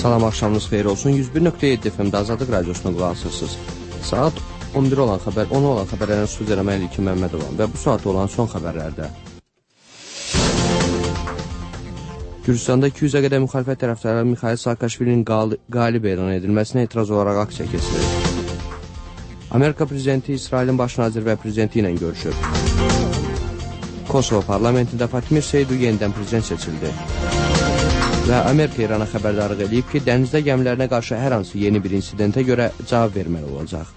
Salam, axşamınız xeyir olsun. 101.7 FM-də Azadlıq Radiosuna qulaq asırsınız. Saat 11 olan xəbərlərin studiyada mən İlkin Məmmədov və bu saat olan son xəbərlərdə. Gürcüstanda 200-ə qədər müxalifət tərəfdarları Mikhail Saakashvilinin qalib elan edilməsinə etiraz olaraq aksiya keçirir. Amerika prezidenti İsrailin baş naziri və prezidenti ilə görüşüb. Kosovo parlamentində Fatmir Seydu yenidən prezident seçildi. Və Amerika İrana xəbərdarlıq edib ki, dənizdə gəmilərinə qarşı hər hansı yeni bir insidentə görə cavab verməli olacaq.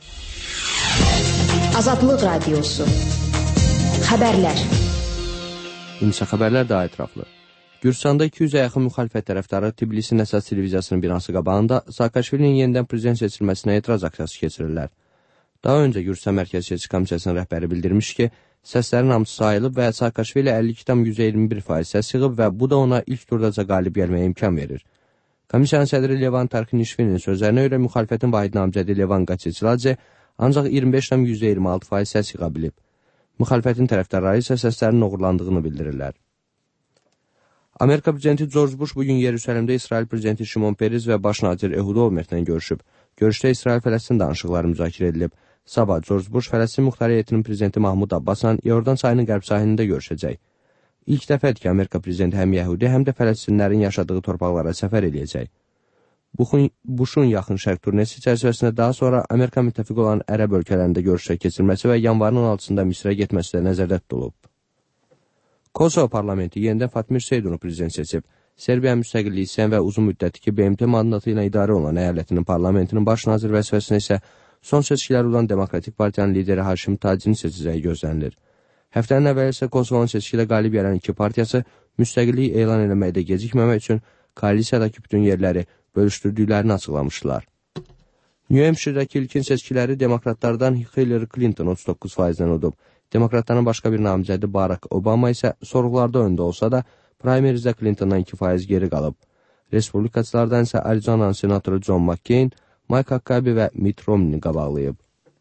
Azadlıq Radiosu Xəbərlər. İnsə xəbərlər daha ətraflı. Gürcüstanda 200-ə yaxın müxalifət tərəfdarı Tbilisin əsas televiziyasının binası qabağında Saakashvilinin yenidən prezident seçilməsinə etiraz aksiyası keçirirlər. Daha öncə Gürcüstan Mərkəzi Seçki Komissiyasının rəhbəri bildirmiş ki, səslərin hamısı sayılıb və Saakashvili 52,21% səs yığıb və bu da ona ilk turdaca qalib gəlməyə imkan verir. Komissiyanın sədri Levan Tarxinişvilinin sözlərinə görə müxalifətin vahid namizədi Levan Qaçiçiladze ancaq 25,26% səs yığa bilib. Müxalifətin tərəfdarları isə səslərin uğurlandığını bildirirlər. Amerika prezidenti George Bush bugün Yerusəlimdə İsrail prezidenti Şimon Peres və baş nazir Ehud Olmertlə görüşüb. Görüşdə İsrail-Fələstin danışıqları müzakirə edilib. Sabah George Bush Fələstin Muxtar Heyətinin prezidenti Mahmud Abbasla Yordan çayının qərb sahilində görüşəcək. İlk dəfədir ki, Amerika prezidenti həm Yəhudi, həm də Fələstinlərin yaşadığı torpaqlara səfər edəcək. Bush'un yaxın şərq turnesi çərçivəsində daha sonra Amerika müttəfiq olan ərəb ölkələrində görüşə keçirilməsi və yanvarın 16-sında Misrə getməsi də nəzərdə tutulub. Kosovo parlamenti yenidən Fatmir Seydunu prezident seçib. Serbiya müstəqilliyi istəyən və uzun müddətli ki, BMT mandatı ilə idarə olan əyalətinin parlamentinin baş nazir vəzifəsinə isə son seçkiləri olan Demokratik Partiyanın lideri Haşim Tacinin seçəcəyi gözlənilir. Həftənin əvvəli isə Kosovonun seçkilə qalib gələn iki partiyası müstəqilliyi elan eləməkdə gecikməmək üçün koalisiyadakı bütün yerləri bölüşdürdüklərini açıqlamışdılar. New Hampshire'dəki ilkin seçkiləri demokratlardan Hillary Clinton 39%-dən udub. Demokratların başqa bir namizədi Barack Obama isə sorğularda öndə olsa da, primarizdə Clintondan 2% geri qalıb. Respublikaçılardan isə Arizona'nın senatoru John McCain, Mike Huckabee və Mitt Romney qabaqlayıb.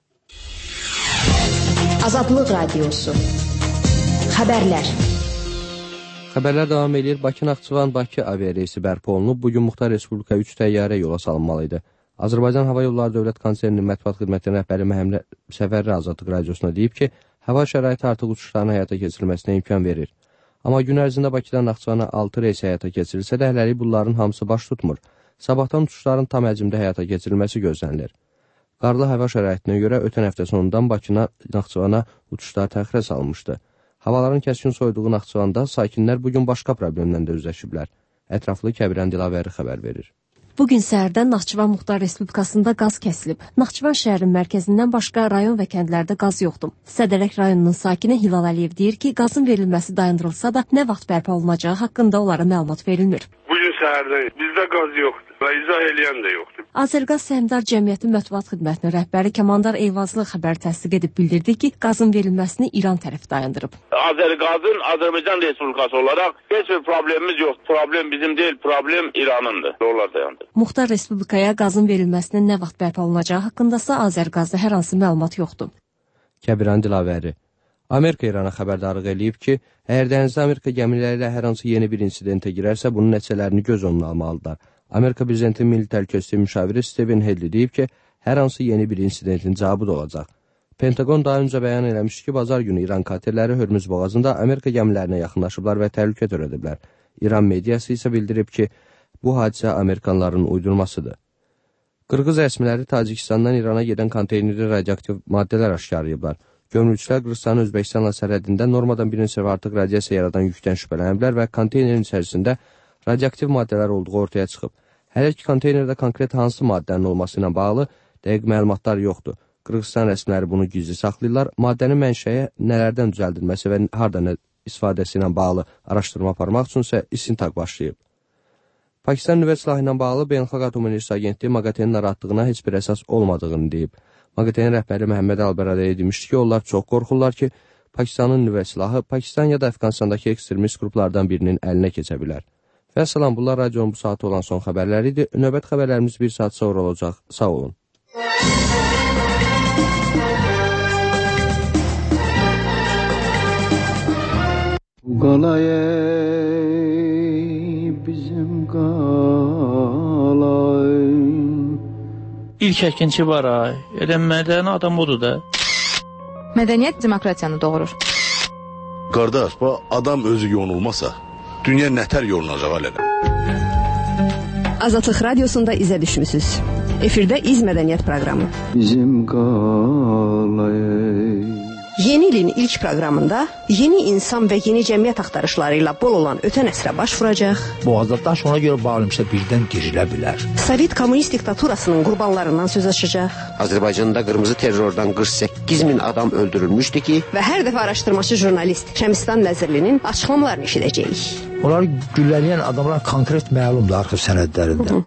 Azadlıq Radiosu Xəbərlər. Xəbərlər davam edir. Bakı-Naxçıvan-Bakı aviareysi bərpa olunub. Bugün Muxtar Respublika 3 təyyarə yola salınmalıydı. Azərbaycan Hava Yolları Dövlət Konserinin mətbuat xidmətinin rəhbəri Məhəmməd Səfərli Azadlıq Radiosuna deyib ki, hava şəraiti artıq uçuşların həyata keçirilməsinə imkan verir. Amma gün ərzində Bakıdan Naxçıvana 6 reys həyata keçirilsə də, hələlik bunların hamısı baş tutmur. Sabahdan uçuşların tam həcmdə həyata keçirilməsi gözlənilir. Qarlı hava şəraitinə görə ötən həftə sonundan Bakına, Naxçıvana uçuşlar təxirə salınmışdı. Havaların kəskin soyduğu Naxçıvanda sakinlər bugün başqa problemlə də üzləşiblər. Ətraflı Kəbirən Dilavəri xəbər verir. Bugün səhərdən Naxçıvan Muxtar Respublikasında qaz kəsilib. Naxçıvan şəhərinin mərkəzindən başqa rayon və kəndlərdə qaz yoxdur. Sədərək rayonunun sakini Hilal Əliyev deyir ki, qazın verilməsi dayandırılsa da nə vaxt bərpa olunacağı haqqında onlara məlumat verilmir. Bugün səhərdən bizdə qaz yoxdur və izah eləyən də yoxdur. Azərqaz Səhmdar Cəmiyyəti mətbuat xidmətinin rəhbəri Kəmandar Eyvazlı xəbər təsdiq edib bildirdi ki, qazın verilməsini İran tərəfi dayandırıb. Azərqazın Azərbaycan Respublikası olaraq heç bir problemimiz yoxdur. Problem bizim deyil, problem İranındır. Onlar dayandırıb. Muxtar Respublikaya qazın verilməsinin nə vaxt bərpa olunacağı haqqındasa Azərqazda hər hansı məlumat yoxdur. Kəbirən Dilavəri. Amerika İrana xəbərdarlıq eləyib ki, əgər dənizdə Amerika gəmiləri ilə hər hansı yeni bir insidentə girərsə, bunun nəticələrini göz önünə almalıdırlar. Amerika prezidenti Milli Təhlükəsizlik müşaviri Steven Hedley deyib ki, hər hansı yeni bir incidentin cavabı da olacaq. Pentagon daha öncə bəyan eləmiş ki, bazar günü İran katerləri Hörmüz boğazında Amerika gəmilərinə yaxınlaşıblar və təhlükə törədiblər. İran mediası isə bildirib ki, bu hadisə Amerikanların uydurmasıdır. Qırğız rəsmiləri Tacikistandan İrana gedən konteynerdə radioaktiv maddələr aşkarlayıblar. Gömrükçülər Qırğızstanın Özbəkistanla sərhədində normadan bir neçə artıq radiasiya yaradan yükdən şübhələniblər və konteynerin içərisində radioaktiv maddələr olduğu ortaya çıxıb. Hələ ki, konteynerdə konkret hansı maddənin olması ilə bağlı dəqiq məlumatlar yoxdur. Qırğızstan rəsmiləri bunu gizli saxlayırlar. Maddənin mənşəyə nələrdən düzəldilməsi və harada istifadəsi ilə bağlı araşdırma aparmaq üçün isə istintaq başlayıb. Pakistan nüvə silahı ilə bağlı Beynəlxalq Atom Enerjisi Agentliyi MAGATE-nin narahatlığına heç bir əsas olmadığını deyib. MAGATE-nin rəhbəri Məhəmməd Albəradəyə demişdi ki, onlar çox qorxurlar ki, Pakistanın nüvə silahı Pakistan ya da Əfqanistandakı ekstremist qruplardan birinin əlinə keçə bilər. Və salam, bunlar radionun bu saatı olan son xəbərləri idi. Növbət xəbərlərimiz bir saat sonra olacaq. Sağ olun. Qalay bizim qal İlk əkinçi var ay. Elə mədəni adam odur da. Mədəniyyət demokratiyanı doğurur. Qardaş, bu adam özü yonulmasa, dünya nətər yolunacaq alələ? Azadlıq Radiosunda izə düşmüsünüz. Efirdə İz Mədəniyyət proqramı. Bizim qalayı. Yeni ilin ilk proqramında yeni insan və yeni cəmiyyət axtarışları ilə bol olan ötən əsrə baş vuracaq. Boğazda daş ona görə bağlamışsa birdən dirilə bilər. Sovet kommunist diktaturasının qurbanlarından söz açacaq. Azərbaycanda qırmızı terrordan 48 min adam öldürülmüşdü ki, və hər dəfə araşdırmacı jurnalist Şəmistan Nəzirlinin açıqlamalarını eşidəcəyik. Onları güllələyən adamlar konkret məlumdur arxiv sənədlərində.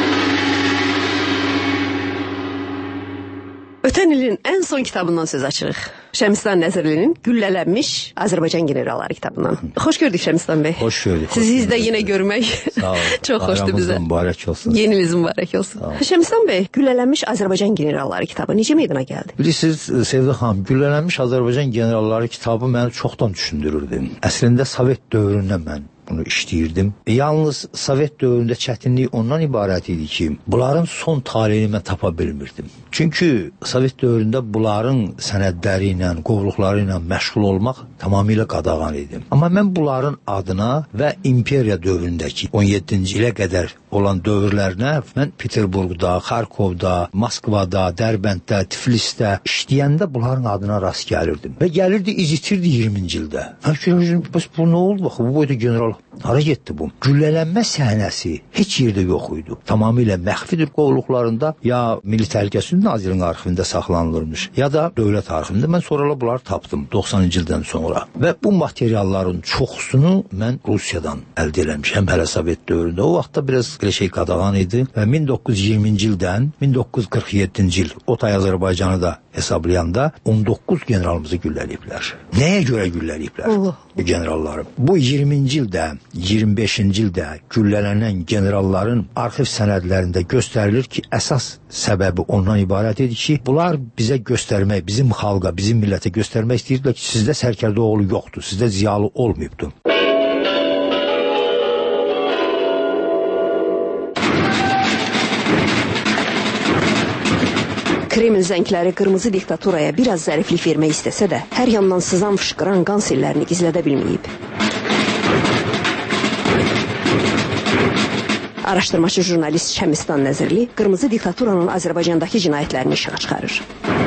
Ötən ilin ən son kitabından söz açırıq. Şəmistan Nəzirlinin Güllələnmiş Azərbaycan generalları kitabından. Xoş gördük Şəmistan bəy. Xoş gördük. Sizi də yenə görmək çox xoşdur bizə. Mübarək olsun. Yeniniz mübarək olsun. Şəmistan bəy, Güllələnmiş Azərbaycan generalları kitabı necə meydana gəldi? Bilirsiniz Sevda xanım, Güllələnmiş Azərbaycan generalları kitabı məni çoxdan düşündürürdü. Əslində Sovet dövründə mən bunu işləyirdim. Yalnız Sovet dövründə çətinlik ondan ibarət idi ki, bunların son taleyini mən tapa bilmirdim. Çünki Sovet dövründə bunların sənədləri ilə, qovluqları ilə məşğul olmaq tamamilə qadağan idi. Amma mən bunların adına və imperiya dövründəki 17-ci ilə qədər olan dövrlərinə mən Peterburqda, Xarkovda, Moskvada, Dərbənddə, Tiflisdə işləyəndə bunların adına rast gəlirdim. Və gəlirdi, izitirdi 20-ci ildə. Bəs bu nə oldu? Baxı, bu boyda general hara getdi bu? Güllələnmə səhnəsi heç yerdə yox idi. Tamamilə məxfidir qovluqlarında, ya Milli Təhlükəsizlik Nazirliyinin arxivində saxlanılırmış, ya da dövlət arxivində. Mən sonralar bunları tapdım 90-cı ildən sonra. Və bu materialların çoxsunu mən Rusiyadan əldə eləmişəm hələ Sovet dövründə. O vaxtda biraz belə şey qadağan idi və 1920-ci ildən 1947-ci il Otay Azərbaycanı da hesablayanda 19 generalımızı gülləliyiblər. Nəyə görə gülləliyiblər bu generalları? Bu 20-ci ildə, 25-ci ildə güllələnən generalların arxiv sənədlərində göstərilir ki, əsas səbəbi ondan ibarət idi ki, bunlar bizə göstərmək, bizim xalqa, bizim millətə göstərmək istəyirdilər ki, sizdə sərkərdə oğlu yoxdur, sizdə ziyalı olmayıbdır. Kreml zəngləri qırmızı diktaturaya biraz zəriflik vermək istəsə də, hər yandan sızan fışqıran qan sellərini gizlədə bilməyib. Araşdırmacı jurnalist Şəmistan Nəzirli qırmızı diktaturanın Azərbaycandakı cinayətlərini işığa çıxarır.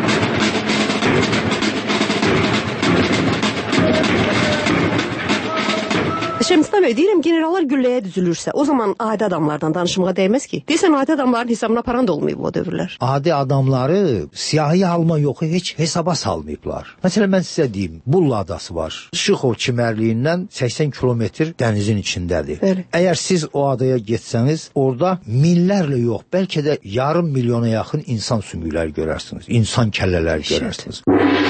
Şəmistan bəy, deyirəm, generallar gülləyə düzülürsə, o zaman adi adamlardan danışmağa dəyməz ki. Deyirsən, adi adamların hesabına paran da olmayıb o dövrlər. Adi adamları siyahıya alma yoxu heç hesaba salmayıblar. Məsələn, mən sizə deyim, Bulla adası var. Şıxov çimərliyindən 80 kilometr dənizin içindədir. Bəli. Əgər siz o adaya getsəniz, orada minlərlə yox, bəlkə də yarım milyona yaxın insan sümükləri görərsiniz, insan kəllələri görərsiniz.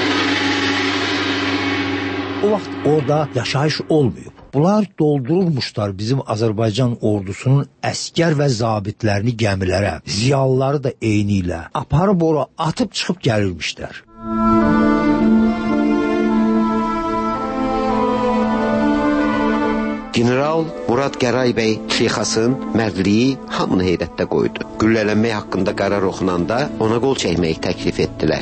O vaxt orada yaşayış olmayıb. Bunlar doldurulmuşlar bizim Azərbaycan ordusunun əskər və zabitlərini gəmilərə, ziyalıları da eyni ilə aparıb ora atıb çıxıb gəlirmişlər. General Murad Qəray bəy Şeyxasın mərdliyi hamını heyrətdə qoydu. Güllələnmək haqqında qərar oxunanda ona qol çəkməyi təklif etdilər.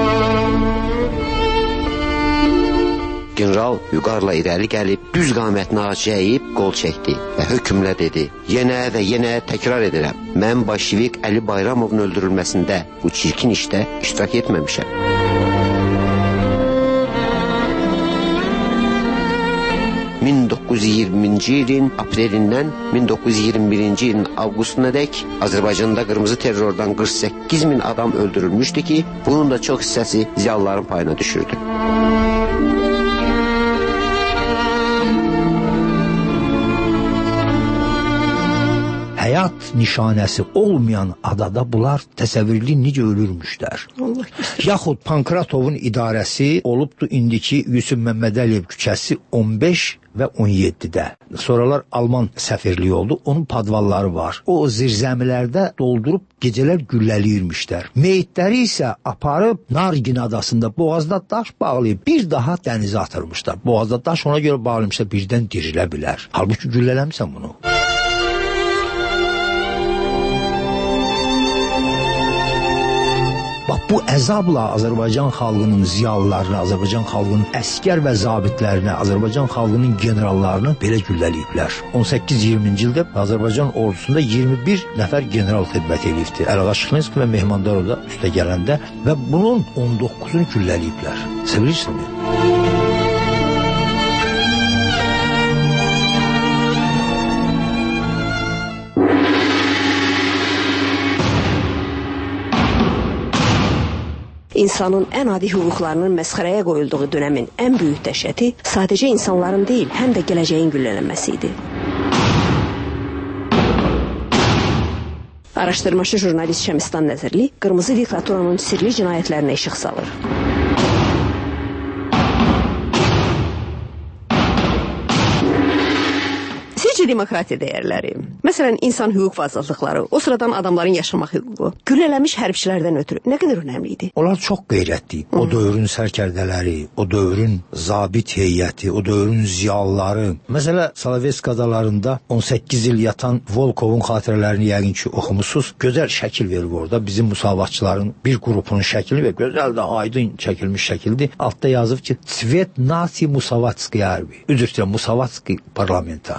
General vüqarla irəli gəlib, düz qamətini acıyıb qol çəkdi və hökmlə dedi: yenə və yenə təkrar edirəm, mən Bolşevik Əli Bayramovun öldürülməsində bu çirkin işdə iştirak etməmişəm. ...1920-ci ilin aprelindən 1921-ci ilin avqustuna dək Azərbaycanda qırmızı terrordan 48 min adam öldürülmüşdü ki, bunun da çox hissəsi ziyalıların payına düşürdü. Həyat nişanəsi olmayan adada bunlar təsəvvürlü necə ölürmüşlər. Yaxud Pankratovun idarəsi olubdu indiki Yusuf Məmmədəliyev küçəsi 15 və 17-də. Sonralar Alman səfirliyi oldu, onun padvalları var. O zirzəmilərdə doldurub gecələr gülləliyirmişlər. Meyitləri isə aparıb Nargin adasında boğazda daş bağlayıb bir daha dənizə atırmışlar. Boğazda daş ona görə bağlamışlar, birdən dirilə bilər. Halbuki güllələmsən bunu. Bax bu əzabla Azərbaycan xalqının ziyalılarını, Azərbaycan xalqının əskər və zabitlərini, Azərbaycan xalqının generallarını belə gülləliyiblər. 18-20-ci ildə Azərbaycan ordusunda 21 nəfər general xidmət edibdi. Əliağa Şıxlinski və Mehmandarov da üstə gələndə və bunun 19-unu gülləliyiblər. Sevirsinmi? İnsanın ən adi hüquqlarının məsxərəyə qoyulduğu dönəmin ən böyük dəhşəti sadəcə insanların deyil, həm də gələcəyin güllələnməsi idi. Araşdırmacı jurnalist Şəmistan Nəzirli qırmızı diktaturanın sirli cinayətlərinə işıq salır. Sizcə demokratiya dəyərləri, məsələn insan hüquq və azadlıqları, o sıradan adamların yaşamaq hüququ, güllələnmiş hərbçilərdən ötürü nə qədər önəmli idi? Onlar çox qeyrətli. O dövrün sərkərdələri, o dövrün zabit heyəti, o dövrün ziyalıları. Məsələ Salavesk adalarında 18 il yatan Volkovun xatirələrini yəqin ki oxumusunuz. Gözəl şəkil verir orada. Bizim müsavatçıların bir qrupunun şəkli və gözəl də aydın çəkilmiş şəkildir. Altda yazıb ki, Svet Nasi Musavatski Arbi. Üzr istəyirəm, Musavatski parlamenta.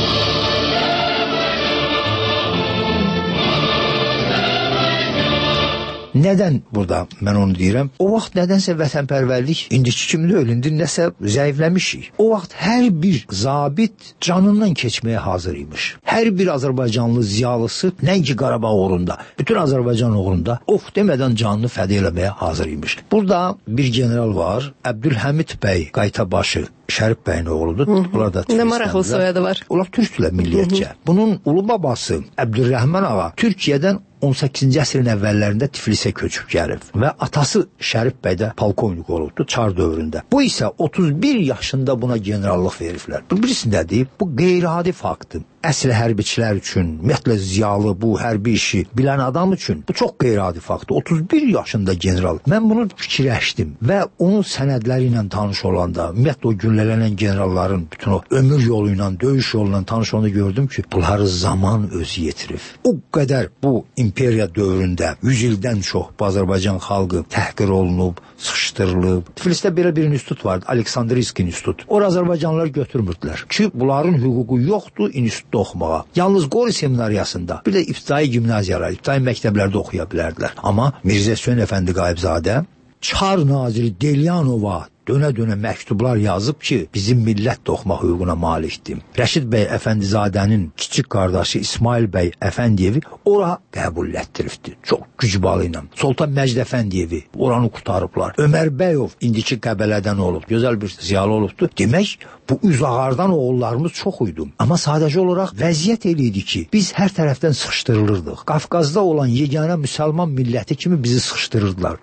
Nədən burada mən onu deyirəm? O vaxt nədənsə vətənpərvərlik indiki kimi də ölündü, nəsə zəifləmişik. O vaxt hər bir zabit canından keçməyə hazır imiş. Hər bir Azərbaycanlı ziyalısı nəinki Qarabağ uğrunda, bütün Azərbaycan uğrunda of demədən canını fəda eləməyə hazır imiş. Burada bir general var, Əbdülhəmid bəy Qaytabaşı, Şərif bəyin oğludur. Onlar da Türkistəndir. Nə maraqlı soyadı var. Onlar türkdülər milliyyətcə. Bunun ulu babası Əbdülrəhman ağa Türkiyədən 18-ci əsrin əvvəllərində Tiflisə köçüb gəlib və atası Şərif bəy də polkovnik olubdu Çar dövründə. Bu isə 31 yaşında buna generallıq veriblər. Bilirsin nədir? Bu qeyri-adi faktdır. Əsl hərbiçilər üçün, ümumiyyətlə ziyalı bu hərbi işi bilən adam üçün bu çox qeyri-adi faktdır. 31 yaşında general. Mən bunu fikirləşdim və onun sənədləri ilə tanış olanda, ümumiyyətlə o güllələnən generalların bütün o ömür yolu ilə, döyüş yolu ilə tanış olanda gördüm ki, bunları zaman özü yetirib. O qədər bu imperiya dövründə 100 ildən çox Azərbaycan xalqı təhqir olunub, sıxışdırılıb. Tiflisdə belə bir institut vardı, Aleksandriyski institut. Ora Azərbaycanlılar götürmürdülər ki, bunların hüququ yoxdur institutda oxumağa. Yalnız Qori seminariyasında, bir də ibtidai gimnaziyalar, ibtidai məktəblərdə oxuya bilərdilər. Amma Mirzə Hüseyn Əfəndi Qayıbzadə Çar naziri Delyanova dönə-dönə məktublar yazıb ki, bizim millət də oxumaq hüququna malikdir. Rəşid bəy Əfəndizadənin kiçik qardaşı İsmail bəy Əfəndiyevi ora qəbul etdiribdi. Çox gücbalı ilə. Sultan Məcid Əfəndiyevi oranı qutarıblar. Ömər Bəyov indiki Qəbələdən olub. Gözəl bir ziyalı olubdu. Demək, bu üzağardan oğullarımız çox idi. Amma sadəcə olaraq vəziyyət eləydi ki, biz hər tərəfdən sıxışdırılırdıq. Qafqazda olan yeganə müsəlman milləti kimi bizi sıxışdırırdılar.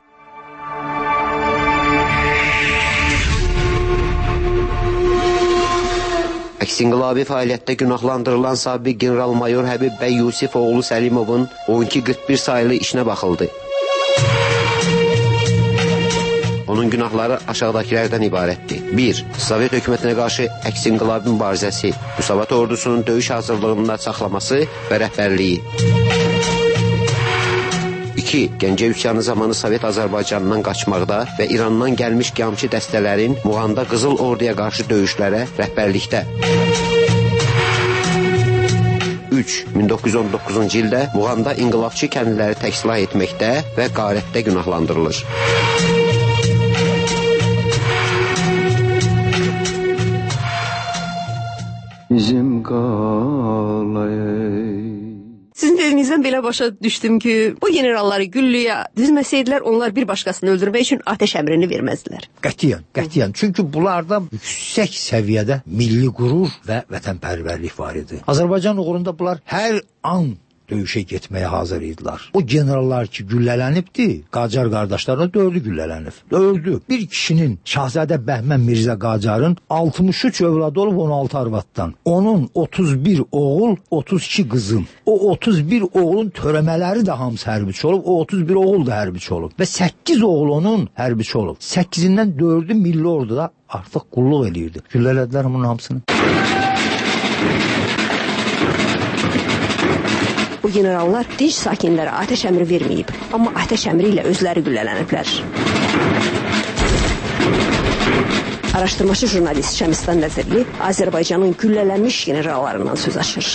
Əks-inqilabi fəaliyyətdə günahlandırılan sabiq general-mayor Həbib bəy Yusif oğlu Səlimovun 1241 sayılı işinə baxıldı. Onun günahları aşağıdakilərdən ibarətdir. 1. Sovet hökumətinə qarşı əks-inqilabi mübarizəsi, Müsavat ordusunun döyüş hazırlığında saxlaması və rəhbərliyi. 2. Gəncə üsyanı zamanı Sovet Azərbaycanından qaçmaqda və İrandan gəlmiş qiyamçı dəstələrin Muğanda Qızıl Orduya qarşı döyüşlərə rəhbərlikdə. 3. 1919-cu ildə Muğanda inqilabçı kəndliləri təksilah etməkdə və qarətdə günahlandırılır. Bizim qalay. Sizin dediyinizdən belə başa düşdüm ki, bu generalları güllüyə düzməsəydilər, onlar bir başqasını öldürmək üçün atəş əmrini verməzdilər. Qətiyyən. Çünki bunlarda yüksək səviyyədə milli qürur və vətənpərvərlik var idi. Azərbaycan uğrunda bunlar hər an döyüşə getməyə hazır idilər. O generallar ki güllələnibdi, Qacar qardaşlarına 4'ü güllələnib. 4'ü. Bir kişinin Şahzadə Bəhmən Mirzə Qacarın 63 övladı olub 16 arvaddan. Onun 31 oğul, 32 qızın. O 31 oğulun törəmələri də hamısı hərbiçi olub. O 31 oğul da hərbiçi olub. Və 8 oğul onun hərbiçi olub. 8-dən 4'ü milli orduda artıq qulluq eləyirdi. Güllələdilər bunun hamısını. Bu generallar dinc sakinlərə atəş əmri verməyib, amma atəş əmri ilə özləri güllələniblər. Araşdırmacı jurnalist Şəmistan Nəzirli Azərbaycanın güllələnmiş generallarından söz açır.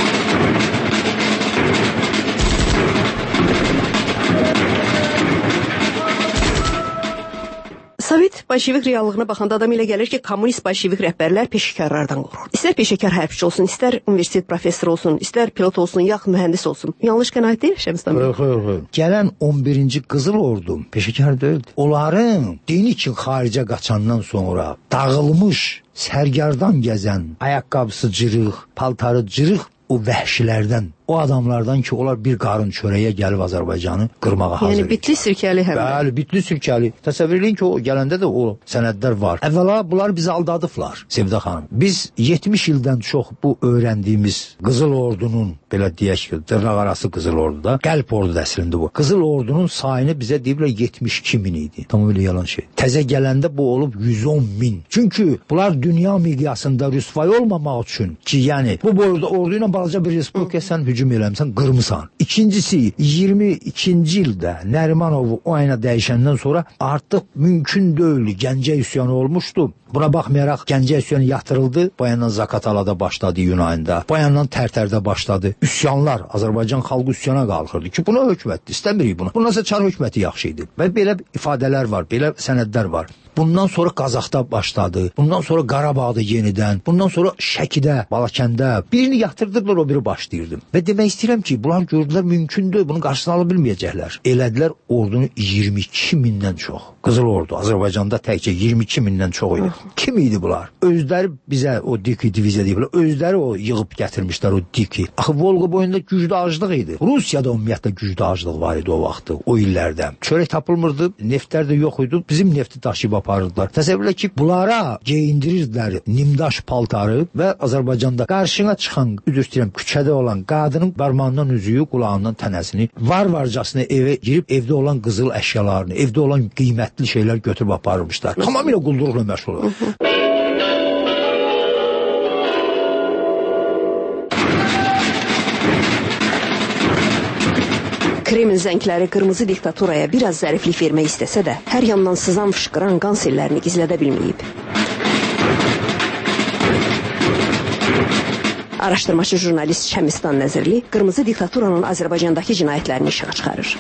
Sovet bolşevik reallığına baxanda adam elə gəlir ki, kommunist bolşevik rəhbərlər peşəkarlardan qorxur. İstər peşəkar hərbçi olsun, istər universitet professoru olsun, istər pilot olsun, yaxud mühəndis olsun. Yanlış qənaət deyil Şəmistan bəy? Yox. Gələn 11-ci Qızıl Ordu peşəkar deyildi. Onların dini üçün xaricə qaçandan sonra dağılmış, sərgardan gəzən, ayaqqabısı cırıq, paltarı cırıq o vəhşilərdən, o adamlardan ki, onlar bir qarın çörəyə gəlib Azərbaycanı qırmağa hazır. Yəni bitli sirkəli həm də. Bəli, bitli sirkəli. Təsəvvür edin ki, o gələndə də o sənədlər var. Əvvəla bunlar bizi aldadıblar, Sevda xanım. Biz 70 ildən çox bu öyrəndiyimiz Qızıl Ordunun, belə deyək ki, dırnaq arası Qızıl Orduda, qəlb ordu əslində bu. Qızıl Ordunun sayını bizə deyiblər 72 min idi. Tamamilə yalan şey. Təzə gələndə bu olub 110 min. Çünki bunlar dünya miqyasında rüsvay olmamaq üçün ki, yəni bu boyda ordu ilə balaca bir respublika sən hücum eləmişsən, qırmısan. İkincisi, 22-ci ildə Nərimanovu o ayına dəyişəndən sonra artıq mümkün deyil, Gəncə üsyanı olmuşdu. Buna baxmayaraq Gəncə üsyanı yatırıldı. Bu yandan Zaqatalada başladı Yunanında. Bu yandan Tərtərdə başladı. Üsyanlar, Azərbaycan xalqı üsyana qalxırdı ki, buna hökumətdir, istəmirik bunu. Bundan sonra Çar hökuməti yaxşı idi. Və belə ifadələr var, belə sənədlər var. Bundan sonra Qazaxda başladı. Bundan sonra Qarabağda yenidən. Bundan sonra Şəkidə, Balakəndə. Birini yatırdılar, o biri başlayırdı. Və demək istəyirəm ki, bunlar gördülər mümkündür. Bunun qarşısını ala bilməyəcəklər. Elədilər ordunu 22 mindən çox. Qızıl Ordu Azərbaycanda təkcə 22 mindən çox idi. Kim idi bunlar? Özləri bizə o Diki diviziya deyiblər. Özləri o yığıb gətirmişlər o Diki. Axı Volqa boyunda güclü aclıq idi. Rusiyada ümumiyyətlə güclü aclıq var idi o vaxtı, o illərdə. Çörək tapılmırdı, neftlər də yox idi. Bizim nefti daşıyıb aparırdılar. Təsəvvürlə ki, bunlara geyindirirdilər nimdaş paltarı və Azərbaycanda qarşına çıxan, düz deyirəm, küçədə olan qadının barmağından üzüyü, qulağından tənəsini, var-varcasına evə girib evdə olan qızıl əşyalarını, evdə olan qiymətli şeylər götürüb aparırmışlar. Tamamilə quldurluqla məşğul olur. Kreml zəngləri qırmızı diktaturaya biraz zəriflik vermək istəsə də, hər yandan sızan fışqıran qan sellərini gizlədə bilməyib. Araşdırmacı jurnalist Şəmistan Nəzirli qırmızı diktaturanın Azərbaycandakı cinayətlərini işığa çıxarır.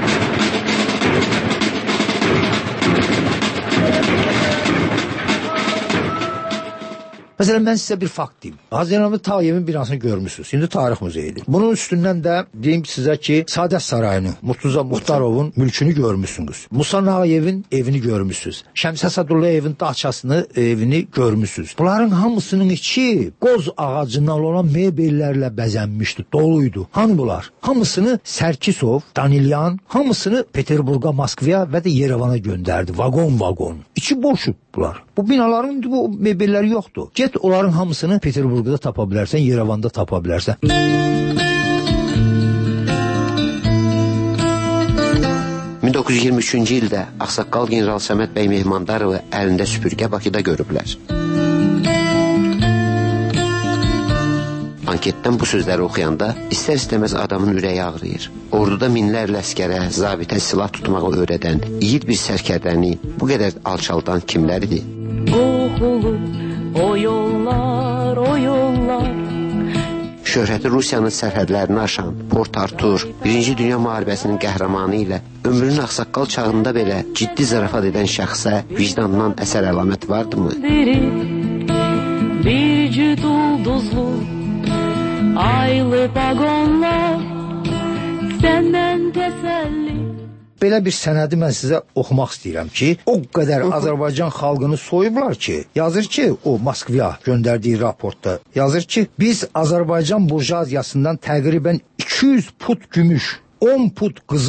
Məsələn, mən sizə bir fakt deyim. Hazirəmi Tağıyevin binasını görmüsünüz. İndi tarix muzeyidir. Bunun üstündən də deyim sizə ki, Saadət Sarayını, Murtuza Muxtarovun mülkünü görmüsünüz. Musa Nağıyevin evini görmüsünüz. Şəmsə Sadullayevin dağçasını, evini görmüsünüz. Bunların hamısının içi qoz ağacından olan mebellərlə bəzənmişdi, doluydu. Hanı bunlar? Hamısını Sərkisov, Danilyan, hamısını Peterburqa, Moskvaya və də Yerevana göndərdi. Vagon-vagon. İçi boşub bunlar. Bu binaların bu mebelləri yoxdur. Get onların hamısını Peterburqda tapa bilərsən, Yerevanda tapa bilərsən. 1923-cü ildə Ağsaqqal general Səməd bəy Mehmandarovu əlində süpürgə Bakıda görüblər. Anketdən bu sözləri oxuyanda istər-istəməz adamın ürəyi ağrıyır. Orduda minlərlə əskərə, zabitə silah tutmağı öyrədən, yiğit bir sərkərdəni bu qədər alçaldan kimlər idi? Qoxulu o yollar, o yollar. Şöhrəti Rusiyanın sərhədlərini aşan Port Artur, 1-ci Dünya müharibəsinin qəhrəmanı ilə ömrünün ağsaqqal çağında belə ciddi zarafat edən şəxsə vicdandan əsər əlamət vardımı? Bir cüt ulduzlu aylı vagonlar səndən təsəlli. Belə bir sənədi mən sizə oxumaq istəyirəm ki, o qədər Azərbaycan xalqını soyublar ki, yazır ki, o Moskvaya göndərdiyi raportda yazır ki, biz Azərbaycan burjaziyasından təqribən 200 put gümüş, 10 put qızıl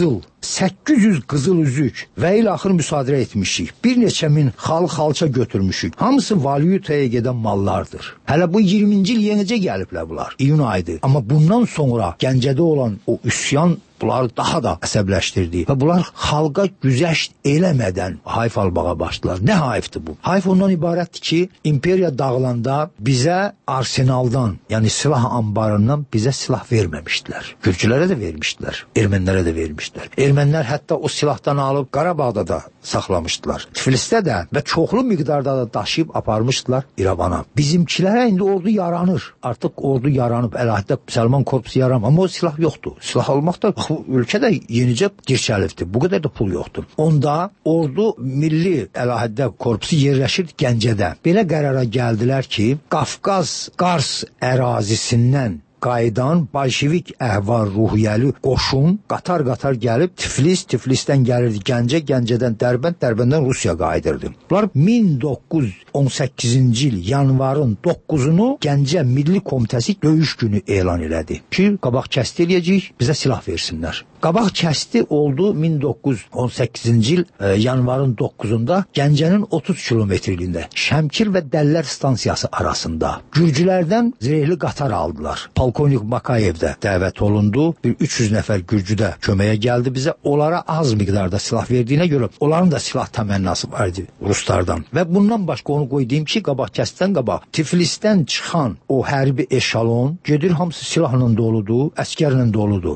800 qızıl üzük və ilə axır müsadirə etmişik. Bir neçə min xalça götürmüşük. Hamısı valyutaya gedən mallardır. Hələ bu 20-ci il yenicə gəliblər bunlar. İyun ayıdır. Amma bundan sonra Gəncədə olan o üsyan bunları daha da əsəbləşdirdi və bunlar xalqa güzəşt eləmədən hayf almağa başladılar. Nə hayfdır bu? Hayf ondan ibarətdir ki, imperiya dağılanda bizə arsenaldan, yəni silah anbarından bizə silah verməmişdilər. Gürcülərə də vermişdilər, ermənilərə də vermişdilər. Ermənilər hətta o silahdan alıb Qarabağda da saxlamışdılar. Tiflisdə də və çoxlu miqdarda da daşıyıb aparmışdılar İrəvana. Bizimkilərə indi ordu yaranır. Artıq ordu yaranıb, əlahiddə Müsəlman korpusu yaranıb, amma o silah yoxdur. Silah almaq da ölkədə yenicə dirçəlibdir. Bu qədər də pul yoxdur. Onda ordu milli əlahiddə korpusu yerləşir Gəncədə. Belə qərara gəldilər ki, Qafqaz-Qars ərazisindən qayıdan bolşevik əhval ruhiyyəli qoşun qatar-qatar gəlib Tiflisdən gəlirdi Gəncə, Gəncədən Dərbənd, Dərbəndən Rusiya qayıdırdı. Bunlar 1918-ci il yanvarın 9-unu Gəncə Milli Komitəsi döyüş günü elan elədi ki, qabaq kəsti eləyəcəyik, bizə silah versinlər. Qabaq kəsti oldu 1918-ci il yanvarın 9-unda Gəncənin 30 kilometrliyində Şəmkir və Dəllər stansiyası arasında. Gürcülərdən zirehli qatar aldılar. Polkovnik Makayev də dəvət olundu. Bir 300 nəfər gürcü də köməyə gəldi bizə. Onlara az miqdarda silah verdiyinə görə onların da silah təmənnası var idi ruslardan. Və bundan başqa onu qoy deyim ki, qabaq kəsdən qabaq Tiflisdən çıxan o hərbi eşalon gedir, hamısı silahla doludur, əskərlə doludur.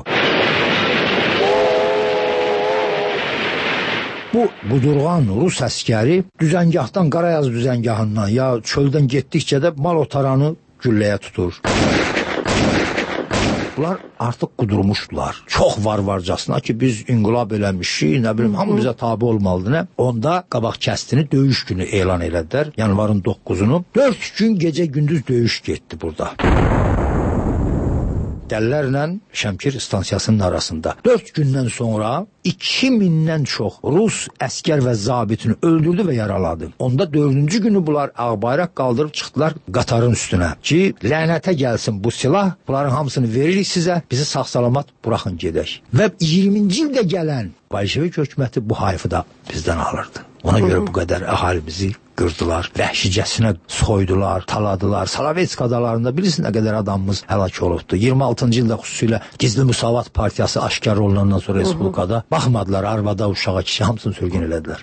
Bu qudurğan Rus əskəri düzəngahdan, Qarayaz düzəngahından ya çöldən getdikcə də mal otaranı gülləyə tutur. Bunlar artıq qudurmuşdular. Çox varcasına ki, biz inqilab eləmişik, nə bilim, hamı bizə tabi olmalıdır, nə? Onda qabaq kəstini döyüş günü elan elədilər, yanvarın 9-unu. 4 gün gecə gündüz döyüş getdi burada. Dəllərlə Şəmkir stansiyasının arasında. 4 gündən sonra 2000-dən çox Rus əskər və zabitini öldürdü və yaraladı. Onda 4-cü günü bunlar ağbayraq qaldırıb çıxdılar qatarın üstünə ki, lənətə gəlsin bu silah, bunların hamısını veririk sizə, bizi sağ-salamat buraxın gedək. Və 20-ci ildə gələn bolşevik hökuməti bu hayfı da bizdən alırdı. Ona görə bu qədər əhalimizi qırdılar, vəhşicəsinə soydular, taladılar. Salavetsk adalarında bilirsiniz nə qədər adamımız həlak olubdu. 26-cı ildə xüsusilə Gizli Müsavat Partiyası aşkar olunandan sonra Respublikada baxmadılar, arvada, uşağa, kişi hamısını sürgün elədilər.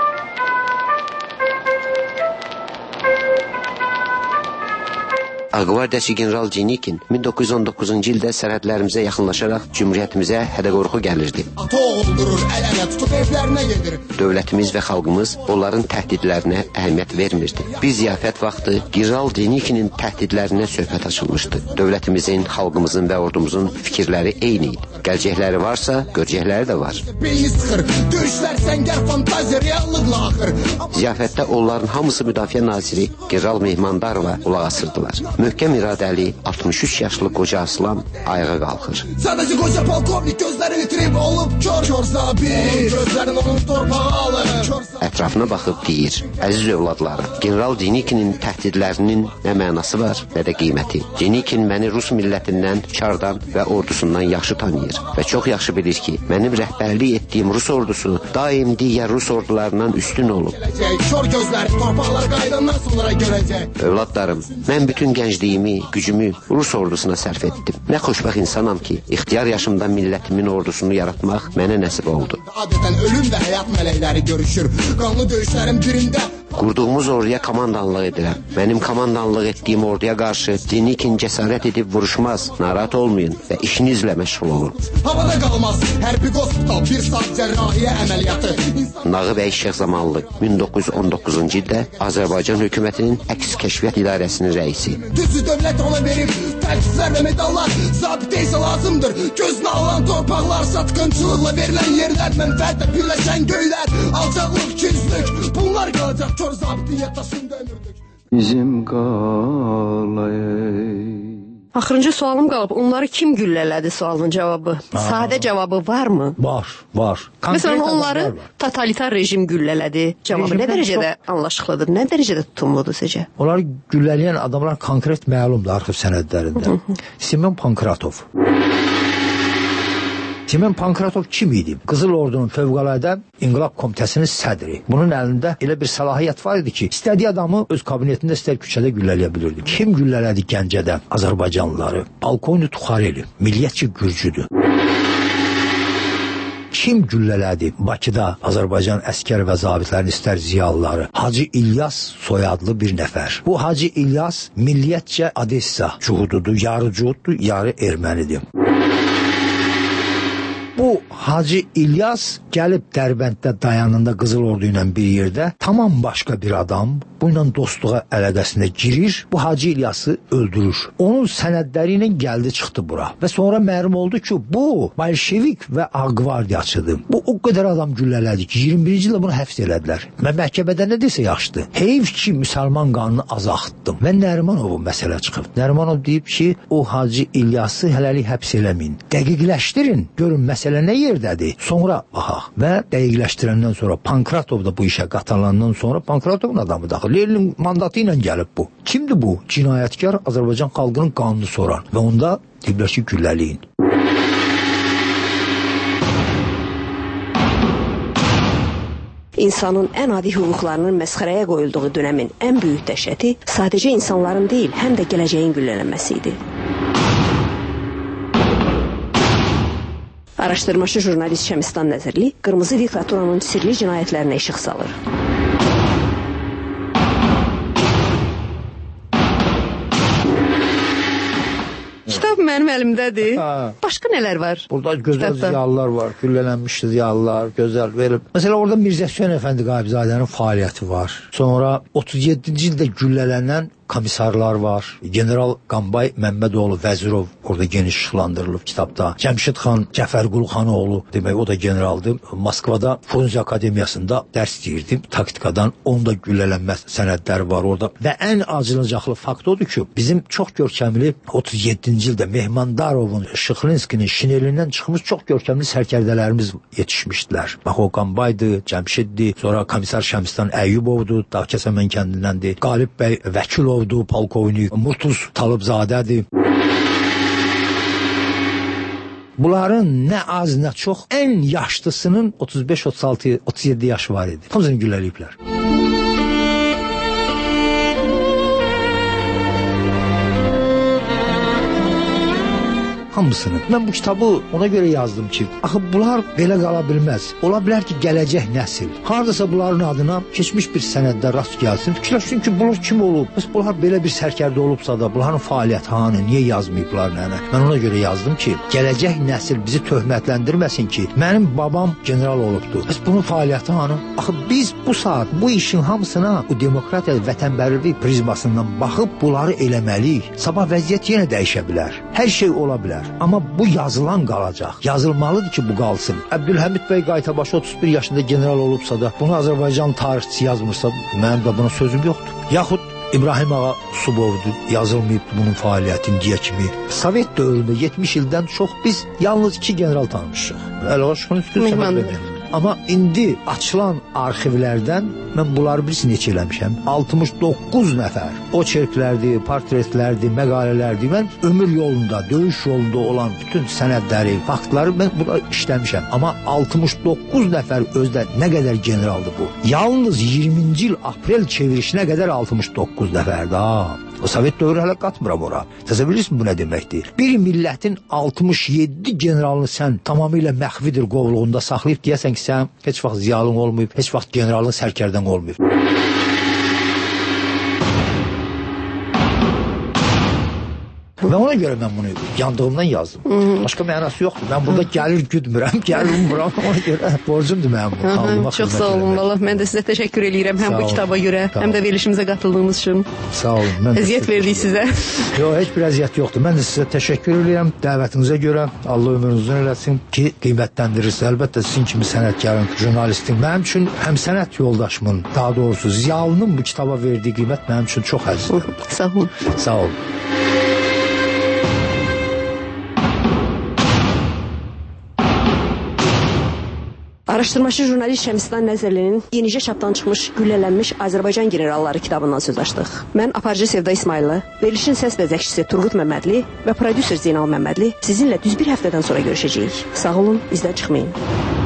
Ağqvardiyaçı general Denikin 1919-cu ildə sərhədlərimizə yaxınlaşaraq cümhuriyyətimizə hədə-qorxu gəlirdi. Ata oğuldurur, əl-ələ tutub evlərinə gedir. Dövlətimiz və xalqımız onların təhdidlərinə əhəmiyyət vermirdi. Bir ziyafət vaxtı general Denikinin təhdidlərinə söhbət açılmışdı. Dövlətimizin, xalqımızın və ordumuzun fikirləri eyni idi. Gələcəkləri varsa, görəcəkləri də var. Belli sıxır, döyüşlər səngər fantaziya, reallıqla axır. Ziyafətdə onların hamısı müdafiə naziri general Mehmandarova qulaq asırdılar. Möhkəm iradəli 63 yaşlı qoca aslan ayağa qalxır. Sadəcə qoca polkovnik gözlərini itirib olub kör zabit, gözlərini onun torpağı alır. Ətrafına baxıb deyir: əziz övladlarım, general Denikinin təhdidlərinin nə mənası var, nə də qiyməti. Denikin məni Rus millətindən, çardan və ordusundan yaxşı tanıyır və çox yaxşı bilir ki, mənim rəhbərlik etdiyim Rus ordusu daim digər Rus ordularından üstün olub. Kör gözləri torpaqlar qayıdandan sonra görəcək. Övladlarım, mən bütün gəncliyimi, gücümü Rus ordusuna sərf etdim. Nə xoşbəxt insanam ki, ixtiyar yaşımda millətimin ordusunu yaratmaq mənə nəsib oldu. Adətən ölüm və həyat mələkləri görüşür. Qanlı döyüşlərin birində qurduğumuz orduya komandanlıq edirəm. Mənim komandanlıq etdiyim orduya qarşı Denikin cəsarət edib vuruşmaz, narahat olmayın və işinizlə məşğul olun. Havada qalmaz, hərbi qospital, bir saat cərrahiyyə əməliyyatı. Nağıbəy Şeyxzamanlı 1919-cu ildə Azərbaycan hökumətinin əks kəşfiyyat idarəsinin rəisi. Düzü dövlət ona verib, tərkiblər və medallar, zabitə isə lazımdır. Gözünə alan torpaqlar, satqınçılıqla verilən yerlər, mənfəətlə birləşən göylər, alçaqlıq, kizlik, bunlar qalacaq. Kör zabitin yattasında ömürdük. Bizim qalayı. Axırıncı sualım qalıb. Onları kim güllələdi sualının cavabı? Sadə cavabı varmı? Var. Məsələn, onları totalitar rejim güllələdi. Cavabı nə dərəcədə anlaşıqlıdır, nə dərəcədə tutumludur sizcə? Onları güllələyən adamlar konkret məlumdur arxiv sənədlərində. Simeon Pankratov. Timon Pankratov kim idi? Qızıl Ordunun Fövqəladə İnqilab Komitəsinin sədri. Bunun əlində elə bir səlahiyyət var idi ki, istədiyi adamı öz kabinetində istər küçədə güllələyə bilirdi. Kim güllələdi Gəncədə Azərbaycanlıları? Polkovnik Tuxareli, milliyyətçi gürcüdür. Kim güllələdi Bakıda Azərbaycan əskər və zabitlərin istər ziyalıları? Hacı İlyas soyadlı bir nəfər. Bu Hacı İlyas milliyyətcə Odessa cuhududur, yarı cuhuddur, yarı ermənidir. Bu Hacı İlyas gəlib Dərbənddə dayanında Qızıl Ordu ilə bir yerdə tamam başqa bir adam bu ilə dostluğa əlaqəsinə girir, bu Hacı İlyası öldürür. Onun sənədləri ilə gəldi çıxdı bura və sonra məlum oldu ki, bu Bolşevik və Ağqvardiyaçıdır. Bu o qədər adam güllələdi ki, 21-ci ildə bunu həbs elədilər. Mən məhkəmədə nə desə yaxşıdır. Heyf ki, müsəlman qanunu azaltdım. Və Nərimanovun məsələ çıxıb. Nərimanov deyib ki, o Hacı İlyası hələlik həbs eləməyin. Dəqiqləşdirin, görün məsələ nə yerdədir. Sonra baxaq və dəqiqləşdirəndən sonra Pankratov da bu işə qatılandan sonra Pankratovun adamı daxil. Lenin mandatı ilə gəlib bu. Kimdir bu? Cinayətkar Azərbaycan xalqının qanunu soran və onda deyiblər ki, güllələyin. İnsanın ən adi hüquqlarının məsxərəyə qoyulduğu dönəmin ən böyük dəhşəti sadəcə insanların deyil, həm də gələcəyin güllələnməsi idi. Araşdırmacı jurnalist Şəmistan Nəzirli qırmızı diktaturanın sirli cinayətlərinə işıq salır. Kitab mənim əlimdədir. Başqa nələr var? Burada gözəl ziyalılar var, güllələnmiş ziyalılar, gözəl verib. Məsələn, orada Mirzə Hüseyn Əfəndi Qabizadənin fəaliyyəti var. Sonra 37-ci ildə güllələnən komissarlar var. General Qambay Məmmədoğlu Vəzirov orada geniş işlandırılıb kitabda. Cəmşid xan Cəfərqulu xanoğlu, demək o da generaldır. Moskvada Frunze Akademiyasında dərs deyirdim taktikadan. Onun da güllələnmə sənədləri var orada. Və ən acınacaqlı fakt odur ki, bizim çox görkəmli 37-ci ildə Mehmandarovun, Şıxlinskinin şinelindən çıxmış çox görkəmli sərkərdələrimiz yetişmişdilər. Bax o Qambaydı, Cəmşiddi, sonra komissar Şəmistan Əyyubovdur, Dağkəsəmən kəndindəndir. Qalib bəy Vəkilov polkovnik Murtuz Talıbzadədir. Bunların nə az, nə çox ən yaşlısının 35, 36, 37 yaşı var idi. Hamısını gülləliyiblər. Hamısını. Mən bu kitabı ona görə yazdım ki, axı bunlar belə qala bilməz. Ola bilər ki, gələcək nəsil hardasa bunların adına keçmiş bir sənəddə rast gəlsin. Fikirləşsin ki, bunlar kim olub? Bəs bunlar belə bir sərkərdə olubsa da, bunların fəaliyyəti hanı, niyə yazmayıblar nənə? Mən ona görə yazdım ki, gələcək nəsil bizi töhmətləndirməsin ki, mənim babam general olubdu. Bəs bunun fəaliyyəti hanı? Axı biz bu saat bu işin hamısına bu demokratiya, vətənpərvərlik prizmasından baxıb bunları eləməliyik. Sabah vəziyyət yenə dəyişə bilər. Hər şey ola bilər. Amma bu yazılan qalacaq. Yazılmalıdır ki, bu qalsın. Əbdülhəmid bəy Qaytabaşı 31 yaşında general olubsa da, bunu Azərbaycan tarixçisi yazmırsa, mənim də buna sözüm yoxdur. Yaxud İbrahim Ağa Subovdur, yazılmayıb bunun fəaliyyəti indiyə kimi. Sovet dövründə 70 ildən çox biz yalnız 2 general tanımışıq. Əlaqəşxın üstün səbəb verir. Amma indi açılan arxivlərdən mən bunları birisi neçə eləmişəm? 69 nəfər. O çerklərdir, portretlərdir, məqalələrdir. Mən ömür yolunda, döyüş yolunda olan bütün sənədləri, faktları mən buna işləmişəm. Amma 69 nəfər özdə nə qədər generaldır bu? Yalnız 20-ci il aprel çevirişinə qədər 69 nəfərdir. O Sovet dövrü hələ qatmıram ora. Təsəvvür edirsiniz bu nə deməkdir? Bir millətin 67 generalını sən tamamilə məxfidir qovluğunda saxlayıb deyəsən ki, sən heç vaxt ziyalın olmayıb, heç vaxt generalın sərkərdən olmayıb. Və ona görə mən bunu yandığımdan yazdım. Başqa mənası yoxdur. Mən burada gəlir güdmürəm, gəlir umuram. Ona görə borcumdur mənim bu xalqıma. Çox sağ olun valla. Mən də sizə təşəkkür edirəm həm bu kitaba görə, həm də verilişimizə qatıldığınız üçün. Sağ olun. Əziyyət verdik sizə. Yox, heç bir əziyyət yoxdur. Mən də sizə təşəkkür edirəm dəvətinizə görə. Allah ömrünüzü uzun eləsin ki, qiymətləndirirsiniz. Əlbəttə sizin kimi sənətkarın, jurnalistin mənim üçün həm sənət yoldaşımın, daha doğrusu ziyalının bu kitaba verdiyi qiymət mənim üçün çox əzizdir. Sağ olun. Sağ olun. Araşdırmaçı jurnalist Şəmsdan Nəzərlinin yenicə çapdan çıxmış Güllələnmiş Azərbaycan generalları kitabından söz açdıq. Mən aparıcı Sevda İsmayıllı, verilişin səs bəzəkçisi Turqut Məmmədli və prodüser Zeynal Məmmədli sizinlə düz bir həftədən sonra görüşəcəyik. Sağ olun, bizdən çıxmayın.